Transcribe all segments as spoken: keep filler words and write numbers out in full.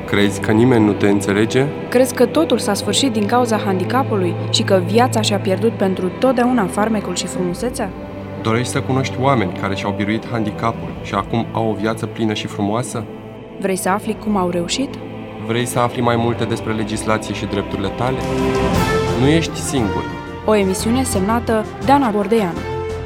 Crezi că nimeni nu te înțelege? Crezi că totul s-a sfârșit din cauza handicapului și că viața și-a pierdut pentru totdeauna farmecul și frumusețea? Dorești să cunoști oameni care și-au biruit handicapul și acum au o viață plină și frumoasă? Vrei să afli cum au reușit? Vrei să afli mai multe despre legislație și drepturile tale? Nu ești singur. O emisiune semnată Dana Bordeanu.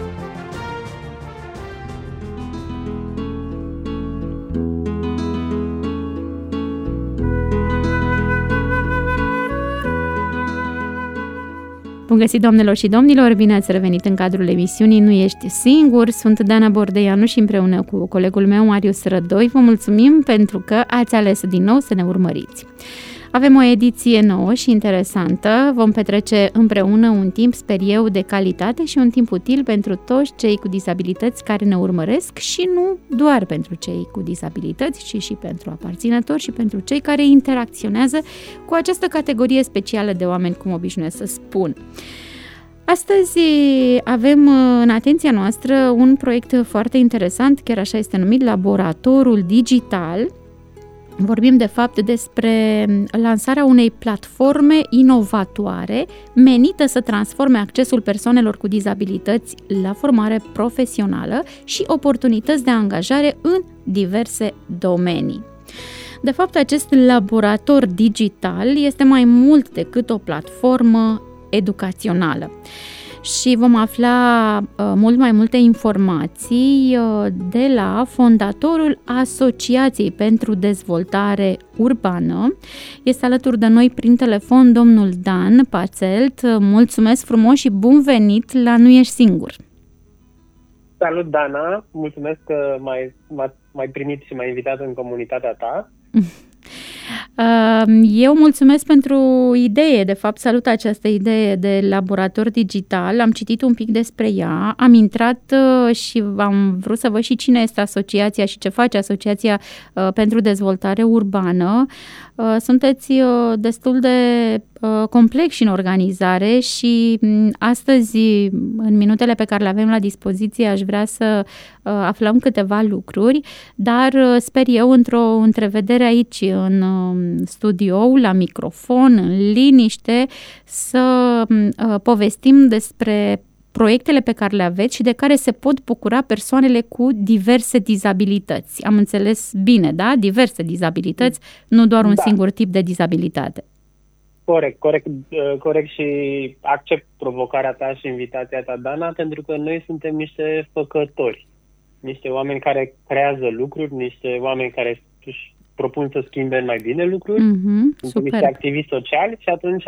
Bun găsit, doamnelor și domnilor, bine ați revenit în cadrul emisiunii Nu ești singur. Sunt Dana Bordeanu și împreună cu colegul meu Marius Rădoi vă mulțumim pentru că ați ales din nou să ne urmăriți. Avem o ediție nouă și interesantă, vom petrece împreună un timp, sper eu, de calitate și un timp util pentru toți cei cu dizabilități care ne urmăresc și nu doar pentru cei cu dizabilități, ci și pentru aparținători și pentru cei care interacționează cu această categorie specială de oameni, cum obișnuiesc să spun. Astăzi avem în atenția noastră un proiect foarte interesant, chiar așa este numit, Laboratorul Digital. Vorbim de fapt despre lansarea unei platforme inovatoare menită să transforme accesul persoanelor cu dizabilități la formare profesională și oportunități de angajare în diverse domenii. De fapt, acest laborator digital este mai mult decât o platformă educațională. Și vom afla uh, mult mai multe informații uh, de la fondatorul Asociației pentru Dezvoltare Urbană. Este alături de noi prin telefon domnul Dan Pațelt. Mulțumesc frumos și bun venit la Nu ești singur! Salut, Dana! Mulțumesc că m-ai, m-ai primit și m-ai invitat în comunitatea ta. Eu mulțumesc pentru idee, de fapt salut această idee de laborator digital, am citit un pic despre ea, am intrat și am vrut să văd și cine este asociația și ce face Asociația pentru Dezvoltare Urbană. Sunteți destul de complexi în organizare și astăzi, în minutele pe care le avem la dispoziție, aș vrea să aflăm câteva lucruri, dar sper eu într-o întrevedere aici, în studio, la microfon, în liniște, să povestim despre proiectele pe care le aveți și de care se pot bucura persoanele cu diverse dizabilități. Am înțeles bine, da? Diverse dizabilități, nu doar un da. singur tip de dizabilitate. Corect, corect, corect și accept provocarea ta și invitația ta, Dana, pentru că noi suntem niște făcători, niște oameni care creează lucruri, niște oameni care își propun să schimbe mai bine lucruri, mm-hmm, sunt niște activiști sociali și atunci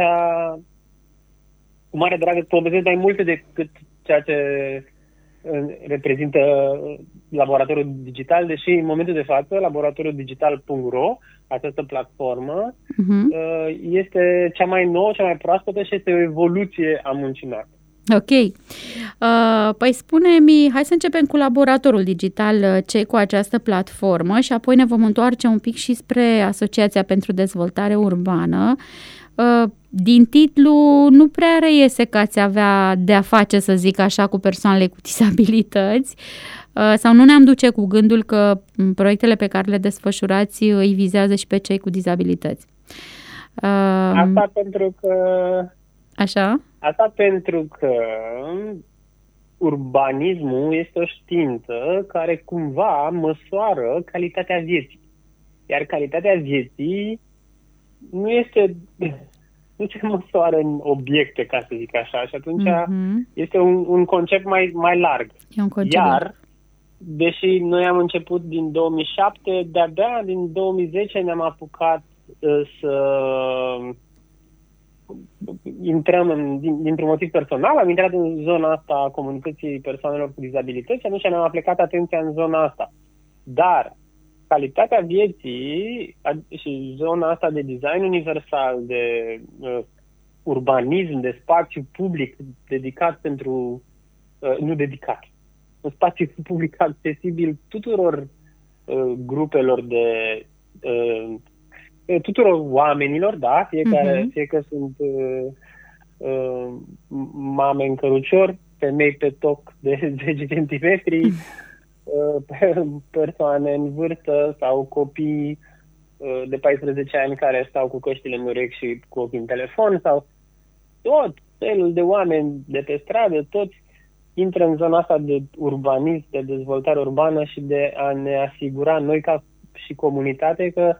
cu mare drag îți povestesc mai multe decât ceea ce reprezintă laboratorul digital, deși în momentul de față laboratorul digital punct ro, această platformă, uh-huh. este cea mai nouă, cea mai proaspătă și este o evoluție a muncii noastre. Ok. Uh, păi spune-mi, hai să începem cu laboratorul digital, ce cu această platformă și apoi ne vom întoarce un pic și spre Asociația pentru Dezvoltare Urbană. Uh, din titlu nu prea reiese că ați avea de-a face, să zic așa, cu persoanele cu dizabilități uh, sau nu ne-am duce cu gândul că proiectele pe care le desfășurați îi vizează și pe cei cu dizabilități. Uh, Asta pentru că... Așa? Asta pentru că urbanismul este o știință care cumva măsoară calitatea vieții. Iar calitatea vieții nu este, nu se măsoară în obiecte, ca să zic așa, și atunci mm-hmm. este un, un concept mai, mai larg. E un concept Iar, larg. deși noi am început din două mii șapte, de-abia din două mii zece ne-am apucat uh, să intrăm în, din, dintr-un motiv personal, am intrat în zona asta a comunității persoanelor cu dizabilități și atunci ne-am aplicat atenția în zona asta. Dar calitatea vieții și zona asta de design universal, de uh, urbanism, de spațiu public dedicat pentru, uh, nu dedicat, un spațiu public accesibil tuturor uh, grupelor de, uh, tuturor oamenilor, da, fiecare, uh-huh. fie că sunt uh, uh, mame în cărucior, femei pe toc de zece centimetri, persoane în vârstă sau copii de paisprezece ani care stau cu căștile în urechi și cu ochii în telefon, sau tot felul de oameni de pe stradă, toți intră în zona asta de urbanism, de dezvoltare urbană și de a ne asigura noi ca și comunitate că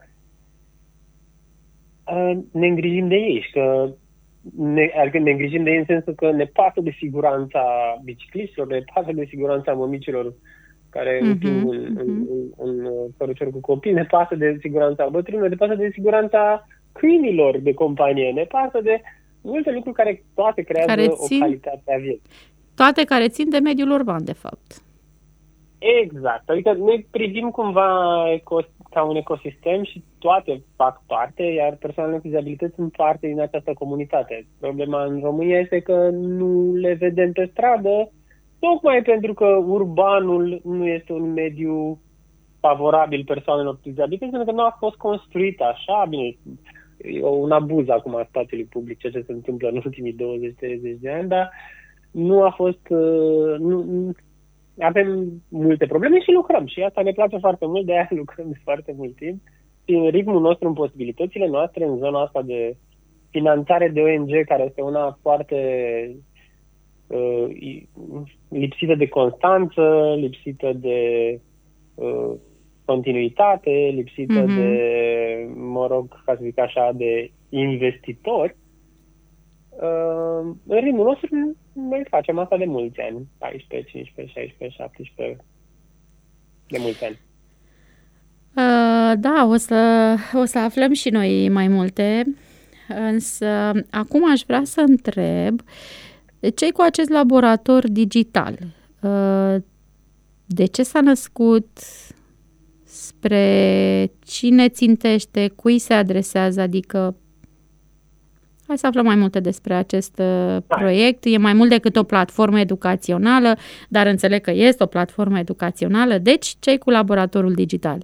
ne îngrijim de ei și că ne, adică ne îngrijim de ei în sensul că ne pasă de siguranța bicicliștilor, ne pasă de siguranța mămicilor care uh-huh, împing un, uh-huh. un, un, un cărucior cu copii, ne pasă de siguranța bătrânilor, ne pasă de siguranța câinilor de companie, ne pasă de multe lucruri care toate creează care țin, o calitate a vieții. Toate care țin de mediul urban, de fapt. Exact. Adică noi privim cumva ecos- ca un ecosistem și toate fac parte, iar persoanele cu dizabilități sunt parte din această comunitate. Problema în România este că nu le vedem pe stradă, tocmai pentru că urbanul nu este un mediu favorabil persoanelor cu dizabilități, pentru că nu a fost construit așa, bine, e un abuz acum a spațiului public, ceea ce se întâmplă în ultimii douăzeci treizeci de ani, dar nu a fost... Nu, avem multe probleme și lucrăm și asta ne place foarte mult, de aia lucrăm de foarte mult timp. Și în ritmul nostru, în posibilitățile noastre, în zona asta de finanțare de O N G, care este una foarte uh, lipsită de constanță, lipsită de uh, continuitate, lipsită mm-hmm. de, mă rog, ca să zic așa, de investitori, uh, în ritmul nostru noi facem asta de mulți ani, paisprezece, cincisprezece, șaisprezece, șaptesprezece, de mulți ani. Uh, da, o să, o să aflăm și noi mai multe, însă acum aș vrea să întreb ce-i cu acest laborator digital? Uh, de ce s-a născut? Spre cine țintește? Cui se adresează? Adică hai să aflăm mai multe despre acest uh, proiect. E mai mult decât o platformă educațională, dar înțeleg că este o platformă educațională. Deci, ce-i cu laboratorul digital?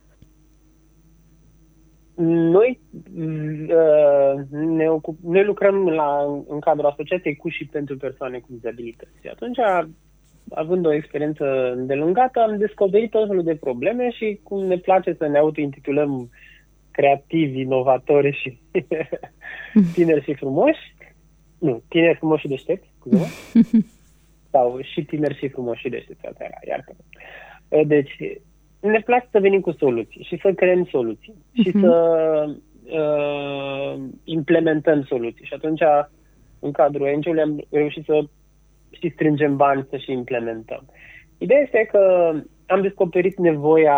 Noi, uh, ne ocup, noi lucrăm la, în cadrul asociației cu și pentru persoane cu dizabilități. Atunci, având o experiență îndelungată, am descoperit tot felul de probleme și cum ne place să ne autointitulăm creativi, inovatori și tineri și frumoși. Nu, tineri frumoși și deștepți, scuze-mă. Sau și tineri și frumoși și deștepți, asta era, iartă-mă. Deci, ne place să venim cu soluții și să creăm soluții și uh-huh. să uh, implementăm soluții. Și atunci, în cadrul O N G-ului, am reușit să și strângem bani să și implementăm. Ideea este că am descoperit nevoia,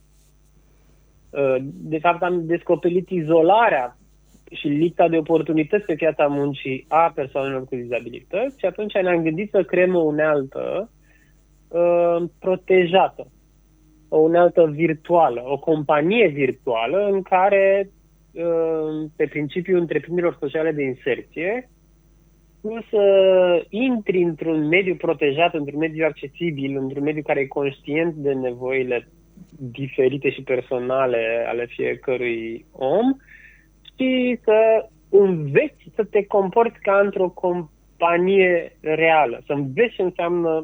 de fapt am descoperit izolarea și lipsa de oportunități pe piața muncii a persoanelor cu dizabilități și atunci ne-am gândit să creăm o unealtă uh, protejată, o unealtă virtuală, o companie virtuală în care, uh, pe principiul întreprinderilor sociale de inserție, tu să intri într-un mediu protejat, într-un mediu accesibil, într-un mediu care e conștient de nevoile diferite și personale ale fiecărui om și să înveți să te comporți ca într-o companie reală, să înveți ce înseamnă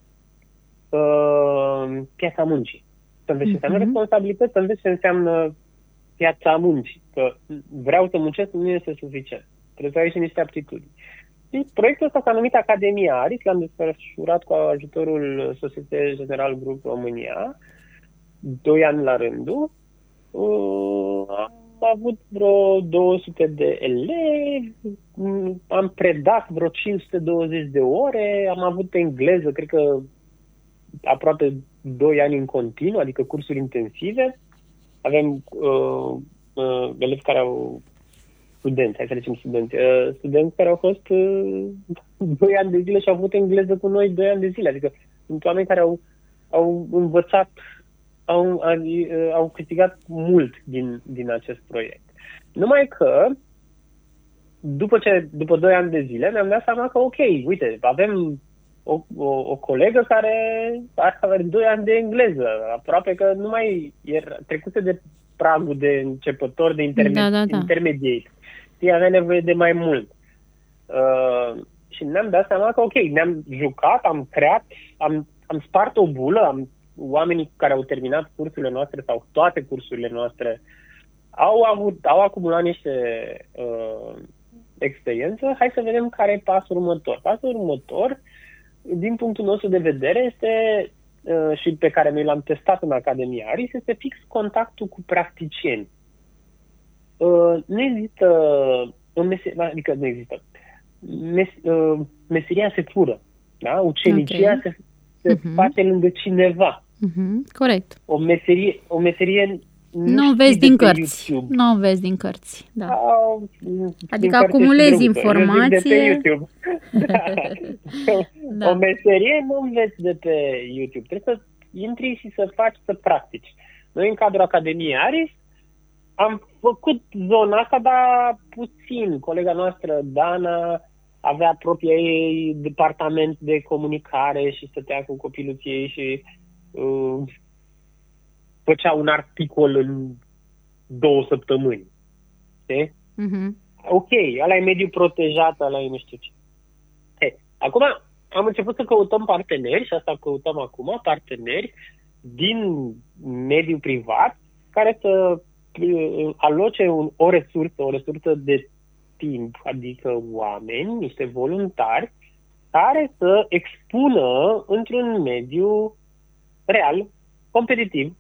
uh, piața muncii, să înveți ce înseamnă mm-hmm. responsabilități, să înveți ce înseamnă piața muncii, că vreau să muncesc nu este suficient, trebuie să ai și niște aptitudini. Și proiectul ăsta s-a numit Academia Aris, l-am desfășurat cu ajutorul Societe General Group România, doi ani la rândul. Uh, am avut vreo două sute de elevi, am predat vreo cinci sute douăzeci de ore, am avut engleză, cred că aproape doi ani în continuu, adică cursuri intensive. Avem uh, uh, elevi care au studenți, hai să zicem studenți, uh, studenți care au fost uh, doi ani de zile și au avut engleză cu noi doi ani de zile. Adică sunt oameni care au, au învățat, au, au, au câștigat mult din, din acest proiect. Numai că, după, ce, după doi ani de zile, mi-am dat seama că, ok, uite, avem o, o, o colegă care are avea doi ani de engleză, aproape că nu mai era trecuse de pragul de începător, de interme- da, da, da. intermediate. Și avea nevoie de mai mult. Uh, și ne-am dat seama că, ok, ne-am jucat, am creat, am, am spart o bulă, am, oamenii care au terminat cursurile noastre sau toate cursurile noastre au, avut, au acumulat niște uh, experiență, hai să vedem care e pasul următor. Pasul următor, din punctul nostru de vedere, este, uh, și pe care noi l-am testat în Academia Aris, este fix contactul cu practicieni. Uh, nu există, în meserie, adică nu există, mes, uh, meseria se fură, da? Ucenicia okay. se, se uh-huh. face lângă cineva. Uh-huh. Corect. O meserie, o meserie nu vezi din cărți. Nu vezi din cărți, da. Sau, adică acumulezi informație. De da. Da. O meserie nu înveți de pe YouTube. Trebuie să intri și să faci, să practici. Noi în cadrul Academiei Aris am făcut zona asta, dar puțin. Colega noastră, Dana, avea propria ei departament de comunicare și stătea cu copiluții ei și uh, făcea un articol în două săptămâni. Știi? Uh-huh. Ok, ăla e mediul protejat, ăla e nu știu ce. Hey, acum am început să căutăm parteneri, și asta căutăm acum, parteneri din mediul privat care să uh, aloce un, o resursă, o resursă de timp, adică oameni, niște voluntari, care să expună într-un mediu real, competitiv,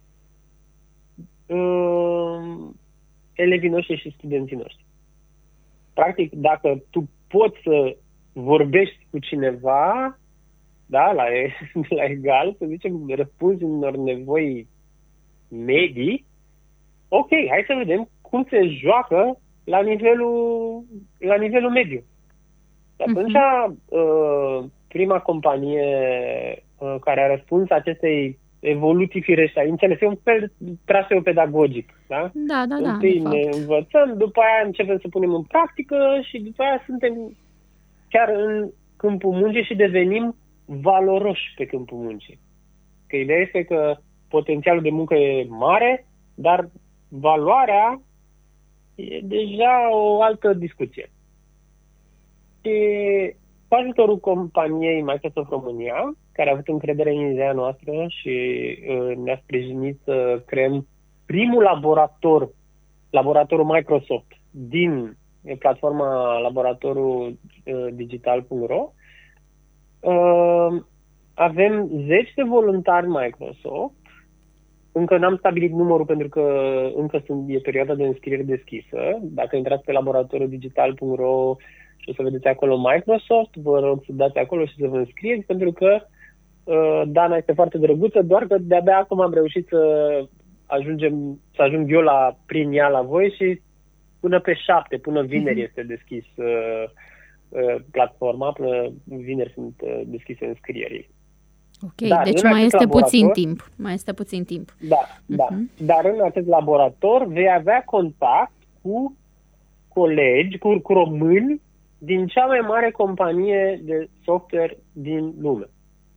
uh, elevii noștri și studenții noștri. Practic, dacă tu poți să vorbești cu cineva, da, la, la egal, să zicem, răspunzi unor nevoi medii, ok, hai să vedem cum se joacă la nivelul, la nivelul mediu. Și atunci, uh-huh. prima companie uh, care a răspuns acestei evoluții firești, înțeles, e un fel de traseu pedagogic, da? Da, da, da. Întâi ne învățăm, după aia începem să punem în practică și după aia suntem chiar în câmpul muncii și devenim valoroși pe câmpul muncii. Că ideea este că potențialul de muncă e mare, dar valoarea e deja o altă discuție. Și cu ajutorul companiei Microsoft România, care a avut încredere în ideea noastră și uh, ne-a sprijinit să creăm primul laborator, laboratorul Microsoft din platforma laboratorul uh, digital punct ro, uh, avem zece de voluntari Microsoft. Încă n-am stabilit numărul pentru că încă sunt, e perioada de înscriere deschisă. Dacă intrați pe laboratorul digital punct ro și o să vedeți acolo Microsoft, vă rog să dați acolo și să vă înscrieți, pentru că uh, Dana este foarte drăguță, doar că de-abia acum am reușit să ajungem, să ajung eu la, prin ea la voi și până pe șapte, până vineri este deschis uh, uh, platforma, până vineri sunt uh, deschise înscrierii. Ok, dar deci mai este puțin timp. Mai este puțin timp. Da, uh-huh. da. Dar în acest laborator vei avea contact cu colegi, cu, cu români din cea mai mare companie de software din lume.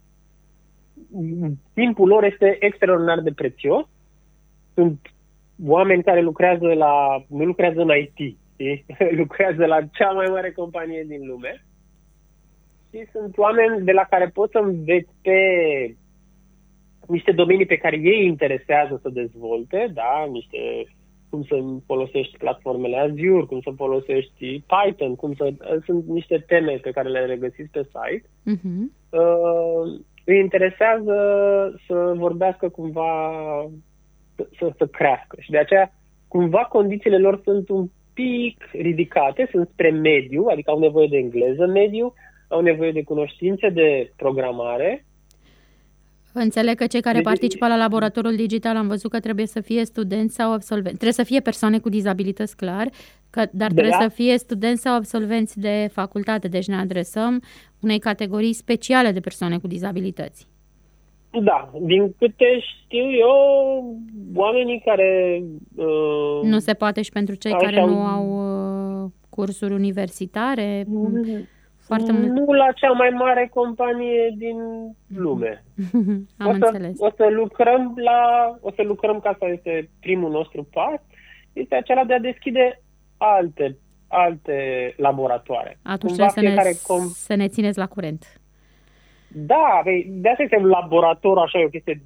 Timpul lor este extraordinar de prețios. Sunt oameni care lucrează la, nu lucrează în I T, știi? Lucrează la cea mai mare companie din lume. Și sunt oameni de la care poți să înveți pe niște domenii pe care ei interesează să dezvolte, da? Niște, cum să folosești platformele Azure, cum să folosești Python, cum să, sunt niște teme pe care le regăsiți pe site. Uh-huh. Uh, îi interesează să vorbească cumva, să, să crească. Și de aceea, cumva, condițiile lor sunt un pic ridicate, sunt spre mediu, adică au nevoie de engleză mediu, au nevoie de cunoștințe de programare. Înțeleg că cei care deci, participă la laboratorul digital am văzut că trebuie să fie studenți sau absolvenți. Trebuie să fie persoane cu dizabilități, clar, că, dar de trebuie la... să fie studenți sau absolvenți de facultate. Deci ne adresăm unei categorii speciale de persoane cu dizabilități. Da, din câte știu eu, oamenii care... Uh, nu se poate și pentru cei care nu au uh, cursuri universitare... Mm. Foarte mult. Nu la cea mai mare companie din lume. Am o să, înțeles. O să lucrăm la, o să lucrăm, că asta este primul nostru pas, este acela de a deschide alte, alte laboratoare. Atunci trebuie să ne, com... să ne țineți la curent. Da, de asta este un laborator, așa, e o chestie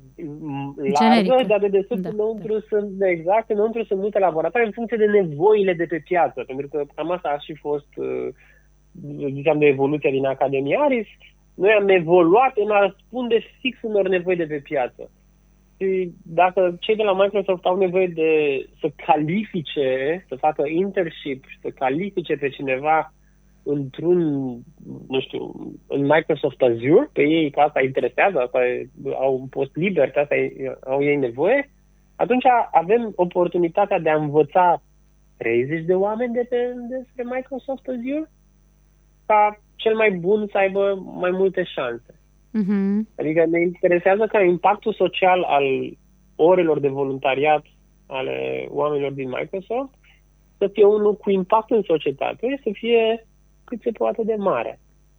largă, dar de desubt da, înăuntru da. sunt, exact, înăuntru sunt multe laboratoare în funcție de nevoile de pe piață, pentru că cam asta a și fost, ziceam, de evoluția din Academia Aris. Noi am evoluat în a răspunde fix unor nevoi de pe piață. Și dacă cei de la Microsoft au nevoie de să califice, să facă internship, să califice pe cineva într-un, nu știu, în Microsoft Azure, pe ei că asta interesează, asta e, au un post liber, că asta e, au ei nevoie, atunci avem oportunitatea de a învăța treizeci de oameni de pe, despre Microsoft Azure ca cel mai bun să aibă mai multe șanse. Uh-huh. Adică ne interesează ca impactul social al orelor de voluntariat ale oamenilor din Microsoft să fie unul cu impact în societate, să fie cât se poate de mare.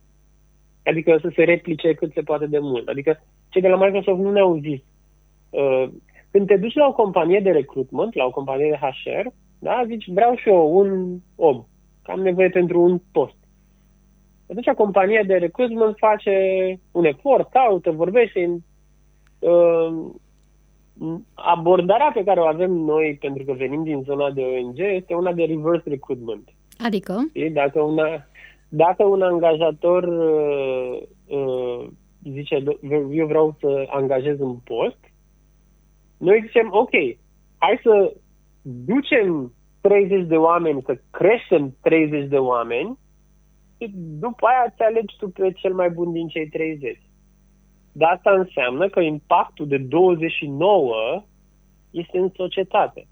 Adică să se replice cât se poate de mult. Adică cei de la Microsoft nu ne-au zis. Uh, când te duci la o companie de recruitment, la o companie de H R, da, zici, vreau și eu un om, că am nevoie pentru un post. Atunci compania de recruitment face un efort, caută, vorbește. Uh, abordarea pe care o avem noi, pentru că venim din zona de O N G, este una de reverse recruitment. Adică? Dacă, una, dacă un angajator uh, uh, zice, eu vreau să angajez un post, noi zicem, ok, hai să ducem treizeci de oameni, să creștem treizeci de oameni și după aia îți alegi tu pe cel mai bun din cei treizeci. Dar asta înseamnă că impactul de douăzeci și nouă este în societate.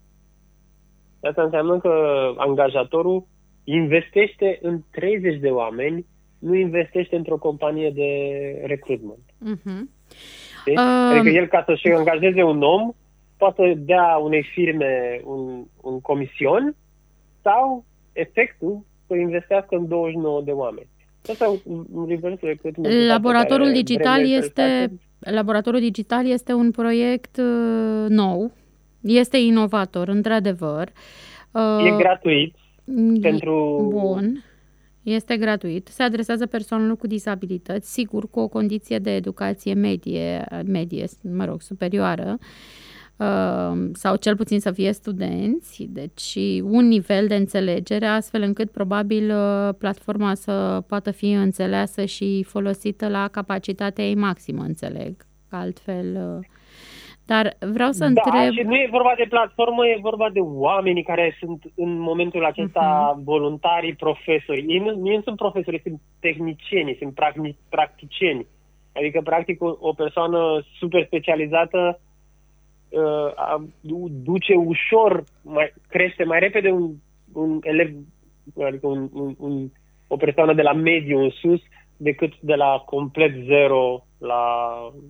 Asta înseamnă că angajatorul investește în treizeci de oameni, nu investește într-o companie de recruitment. Uh-huh. Deci, uh... Adică el, ca să-și angajeze un om, poate să dea unei firme un, un comision sau efectul să investească în douăzeci și nouă de oameni. Laboratorul digital este Laboratorul digital este un proiect uh, nou, este inovator, într-adevăr. Uh, e gratuit e, pentru... Bun. Este gratuit. Se adresează persoanelor cu dizabilități, sigur, cu o condiție de educație medie, medie, mă rog, superioară, sau cel puțin să fie studenți, deci un nivel de înțelegere, astfel încât probabil platforma să poată fi înțeleasă și folosită la capacitatea ei maximă, înțeleg, altfel. Dar vreau să da, întreb... și nu e vorba de platformă, e vorba de oamenii care sunt în momentul acesta uh-huh. voluntari, profesori. Ei nu, nu sunt profesori, sunt tehnicieni, sunt practicieni. Adică, practic, o, o persoană super specializată Uh, duce ușor, mai, crește mai repede un, un elev, adică un, un, un, o persoană de la mediu în sus, decât de la complet zero la...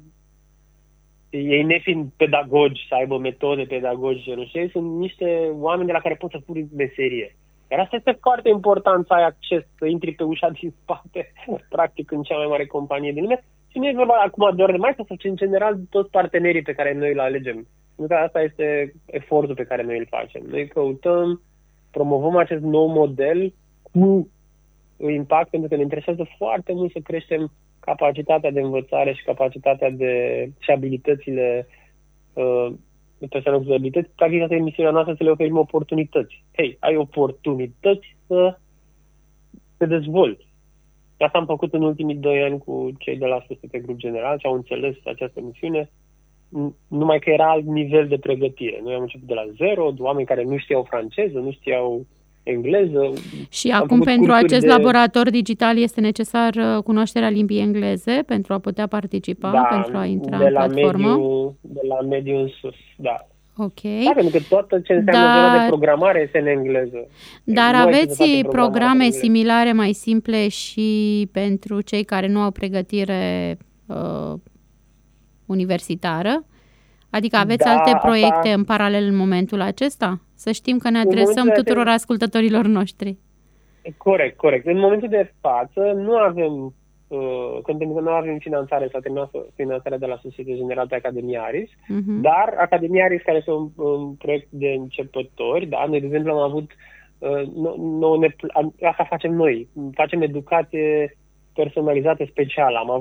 Ei nefiind pedagogi, să aibă metode pedagogice, nu știu, sunt niște oameni de la care poți să pui meserie. Iar asta este foarte important, să ai acces, să intri pe ușa din spate, practic în cea mai mare companie din lume. Și nu e vorba acum doar de Microsoft, ci în general toți partenerii pe care noi îl alegem. Pentru că asta este efortul pe care noi îl facem. Noi căutăm, promovăm acest nou model cu impact, pentru că ne interesează foarte mult să creștem capacitatea de învățare și capacitatea de și abilitățile uh, persoanelor cu dizabilități. Practic asta e misiunea noastră, să le oferim oportunități. Hei, ai oportunități să te dezvolți. Asta am făcut în ultimii doi ani cu cei de la S S T Grup General și au înțeles această misiune, numai că era alt nivel de pregătire. Noi am început de la zero, oameni care nu știau franceză, nu știau engleză. Și acum pentru acest de... laborator digital este necesar cunoașterea limbii engleze pentru a putea participa, da, pentru a intra de în la platformă? Mediu, de la mediu în sus, da. Ok. Da, pentru că tot ce înseamnă Dar... zona de programare este în engleză. Dar nu aveți programe similare, mai simple și pentru cei care nu au pregătire uh, universitară? Adică aveți da, alte proiecte asta... în paralel în momentul acesta? Să știm că ne adresăm tuturor de... ascultătorilor noștri. Corect, corect. În momentul de față nu avem când nu avem finanțare, s-a terminat finanțarea de la Societatea Generală pe Academia Aris, uh-huh. dar Academia Aris, care este un, un proiect de începători, da, noi, de exemplu, am avut, uh, nou, asta facem noi, facem educație personalizată specială. Am avut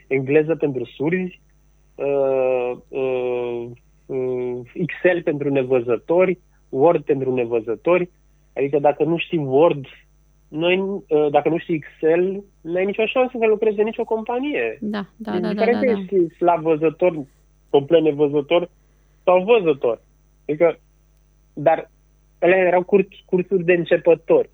engleză pentru surzi, uh, uh, uh, Excel pentru nevăzători, Word pentru nevăzători. Adică dacă nu știi Word, noi, uh, dacă nu știi Excel, nu ai nicio șansă să lucrezi în nicio companie. Da, da, da, da, care da, da. ești slab văzător, complet nevăzător sau văzător. Adică, dar ele erau curs, cursuri de începători.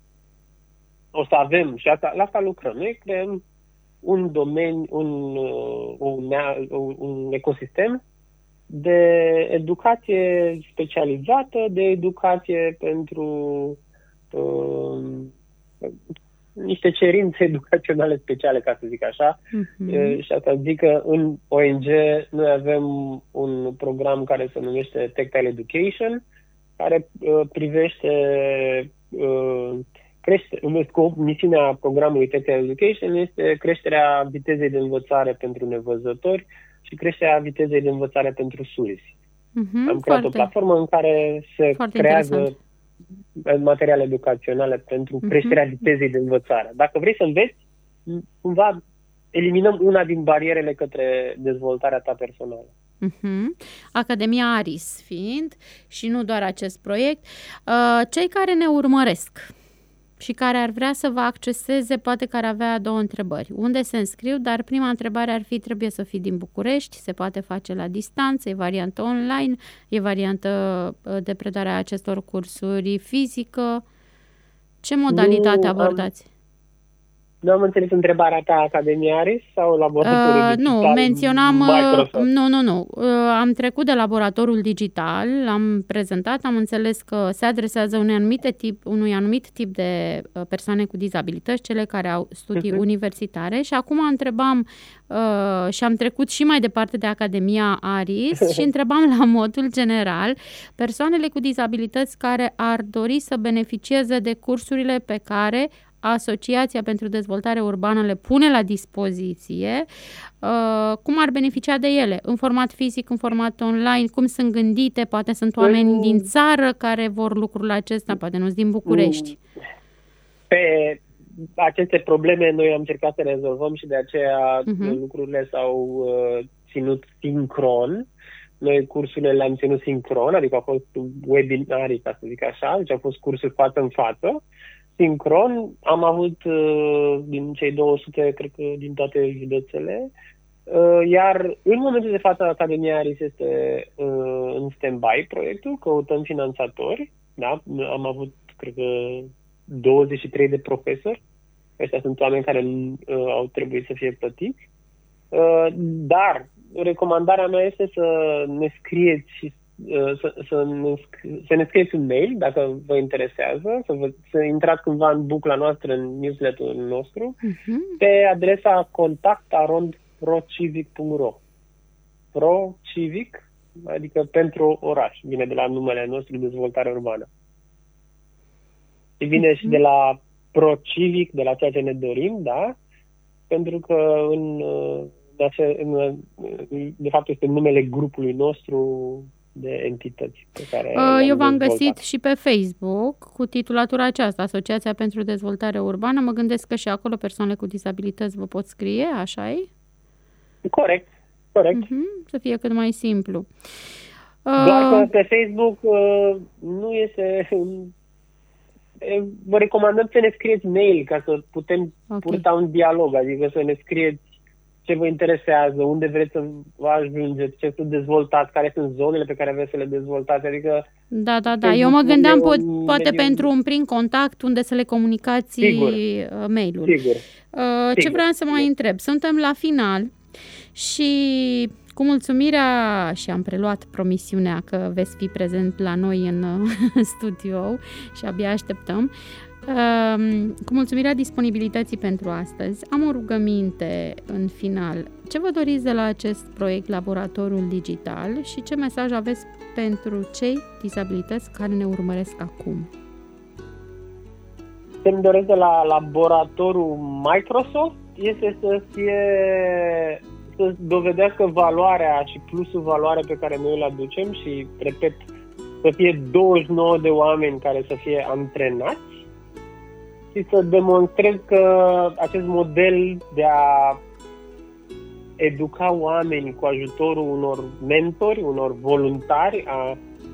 O să avem, și asta, la asta lucrăm. Noi creăm un domeniu, un, un, un, un ecosistem de educație specializată, de educație pentru uh, niște cerințe educaționale speciale, ca să zic așa. Uh-huh. Și asta zic că în O N G noi avem un program care se numește Tactile Education, care uh, privește uh, crește, misiunea programului Tactile Education este creșterea vitezei de învățare pentru nevăzători și creșterea vitezei de învățare pentru surzi. Uh-huh, Am creat foarte, o platformă în care se creează interesant. materiale educaționale pentru uh-huh. creșterea vitezei de învățare. Dacă vrei să înveți, cumva eliminăm una din barierele către dezvoltarea ta personală. Uh-huh. Academia Aris fiind, și nu doar acest proiect, cei care ne urmăresc și care ar vrea să vă acceseze, poate că ar avea două întrebări. Unde se înscriu? Dar prima întrebare ar fi, trebuie să fii din București, se poate face la distanță, e variantă online, e variantă de predare a acestor cursuri fizică. Ce modalitate nu, abordați? Am... Nu am înțeles întrebarea ta, Academia Aris sau laboratorul uh, digital? Nu, menționam... Microsoft? Nu, nu, nu. Uh, am trecut de laboratorul digital, l-am prezentat, am înțeles că se adresează unui anumit tip, unui anumit tip de persoane cu dizabilități, cele care au studii uh-huh. universitare, și acum întrebam uh, și am trecut și mai departe de Academia Aris și întrebam la modul general persoanele cu dizabilități care ar dori să beneficieze de cursurile pe care Asociația pentru Dezvoltare Urbană le pune la dispoziție, uh, cum ar beneficia de ele? În format fizic, în format online, cum sunt gândite? Poate sunt oameni mm. din țară care vor lucrul acesta, poate nu-s din București. Pe aceste probleme noi am încercat să rezolvăm și de aceea uh-huh. lucrurile s-au uh, ținut sincron. Noi cursurile le-am ținut sincron, adică au fost webinarii, ca să zic așa, deci au fost cursuri față în față. Sincron, am avut uh, din cei două sute, cred că din toate județele, uh, iar în momentul de față Academia Aris este uh, în stand-by proiectul, căutăm finanțatori, da? Am avut, cred că, douăzeci și trei de profesori, ăștia sunt oameni care uh, au trebuit să fie plătiți, uh, dar recomandarea mea este să ne scrieți și Să, să, ne, să ne scrieți un mail dacă vă interesează, să, vă, să intrați cumva în bucla noastră, în newsletterul nostru, uh-huh. pe adresa contact arond procivic punct ro. Procivic, adică pentru oraș, vine de la numele nostru, Dezvoltare Urbană. Și vine uh-huh. și de la procivic, de la ceea ce ne dorim, da? Pentru că în, în, de fapt este numele grupului nostru de entități pe care eu v-am găsit și pe Facebook cu titulatura aceasta, Asociația pentru Dezvoltare Urbană. Mă gândesc că și acolo persoanele cu dizabilități vă pot scrie, așa e? Corect, corect. Uh-huh, să fie cât mai simplu. Doar că pe Facebook uh, nu este... Vă recomandăm să ne scrieți mail ca să putem okay. purta un dialog, adică să ne scrieți ce vă interesează, unde vreți să vă ajungeți, ce să dezvoltați, care sunt zonele pe care vreți să le dezvoltați. Adică da, da, da. Eu mă gândeam po- poate mediu... pentru un prim contact unde să le comunicați Sigur. mail-ul. Sigur. Uh, ce Sigur. vreau să mai întreb? Suntem la final și cu mulțumirea, și am preluat promisiunea că veți fi prezent la noi în studio și abia așteptăm. Cu mulțumirea disponibilității pentru astăzi, am o rugăminte în final. Ce vă doriți de la acest proiect Laboratorul Digital și ce mesaj aveți pentru cei dizabilități care ne urmăresc acum? Ce-mi doresc de la laboratorul Microsoft este să fie, să dovedească valoarea și plusul valoare pe care noi îl aducem și, repet, să fie douăzeci și nouă de oameni care să fie antrenați și să demonstrez că acest model de a educa oamenii cu ajutorul unor mentori, unor voluntari, a,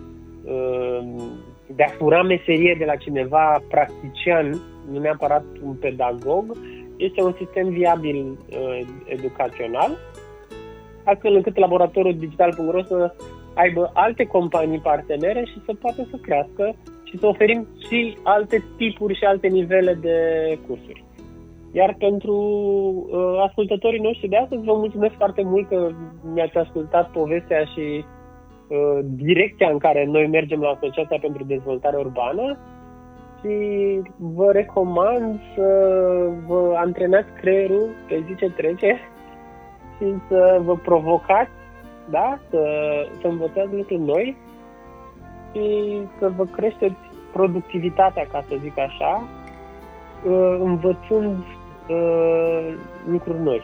de a fura meserie de la cineva practician, nu neapărat un pedagog, este un sistem viabil educațional, astfel încât laboratorul digital punct ro să aibă alte companii partenere și să poată să crească și să oferim și alte tipuri și alte nivele de cursuri. Iar pentru uh, ascultătorii noștri de astăzi, vă mulțumesc foarte mult că mi-ați ascultat povestea și uh, direcția în care noi mergem la Asociația pentru Dezvoltare Urbană și vă recomand să vă antrenați creierul pe zi ce trece și să vă provocați, da? să, să învățați lucruri noi și să vă creșteți productivitatea, ca să zic așa, învățând uh, lucruri noi.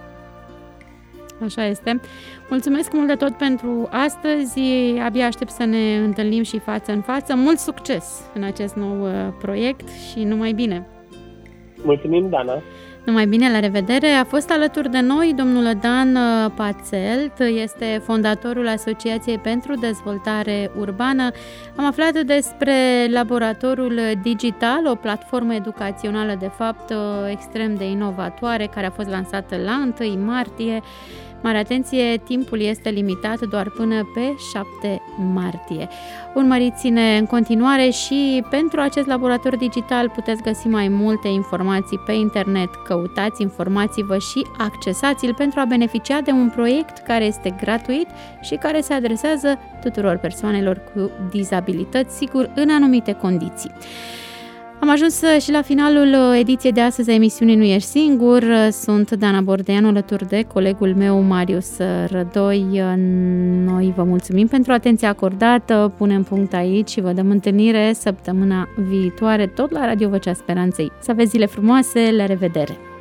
Așa este. Mulțumesc mult de tot pentru astăzi. Abia aștept să ne întâlnim și față în față. Mult succes în acest nou proiect și numai bine! Mulțumim, Dana! Numai bine, la revedere! A fost alături de noi domnul Dan Pațelt, este fondatorul Asociației pentru Dezvoltare Urbană. Am aflat despre laboratorul digital, o platformă educațională de fapt extrem de inovatoare, care a fost lansată la întâi martie. Mare atenție, timpul este limitat doar până pe șapte martie. Urmăriți-ne în continuare și pentru acest laborator digital puteți găsi mai multe informații pe internet. Căutați, informați-vă și accesați-l pentru a beneficia de un proiect care este gratuit și care se adresează tuturor persoanelor cu dizabilități, sigur, în anumite condiții. Am ajuns și la finalul ediției de astăzi a emisiunii Nu Ești Singur. Sunt Dana Bordeanu alături de colegul meu Marius Rădoi. Noi vă mulțumim pentru atenția acordată, punem punct aici și vă dăm întâlnire săptămâna viitoare tot la Radio Vocea Speranței. Să aveți zile frumoase, la revedere!